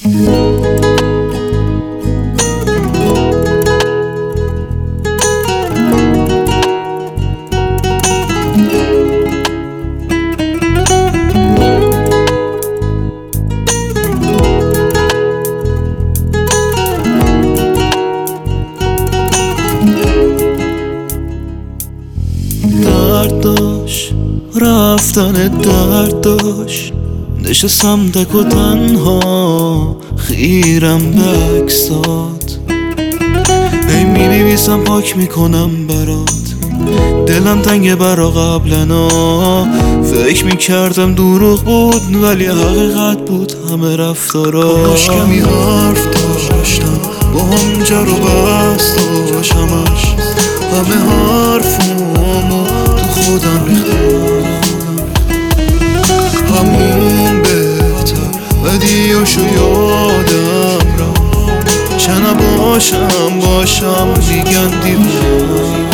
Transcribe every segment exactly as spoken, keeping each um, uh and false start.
درد داشت رفتن، درد داشت نشستم تک و تنها خیرم به عکسات. هی می نویسم پاک میکنم برات، دلم تنگ برا قبلنا. فکر میکردم دروغ بود ولی حقیقت بود همه رفتارا. کاش کمی حرف داشتم با هم جر و بحث داشت، همش همه حرفامو تو خودم ریختم. همون بهتر بدیاشو یادم را، چه نباشم باشم میگن دیوونم.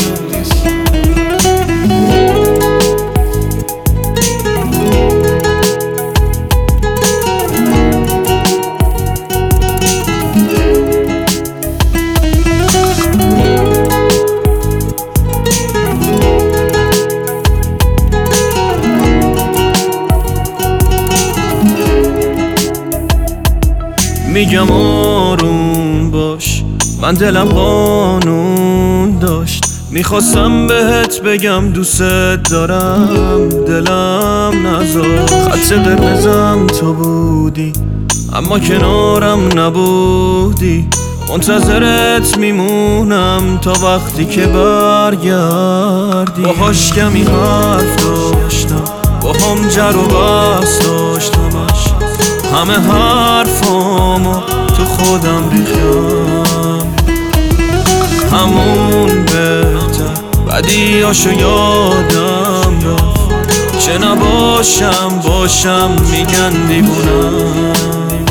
میگم آروم باش، من دلم قانون داشت. میخواستم بهت بگم دوست دارم، دلم نذار. خط قرمزم تو بودی اما کنارم نبودی. منتظرت میمونم تا وقتی که برگردی. باهاش کمی حرف داشتم، با هم جر و بحث داشتم، همه حرفامو تو خودم ریختم. همون بهتر بدیاشو یادم رفت، چه نباشم باشم میگن دیوونم.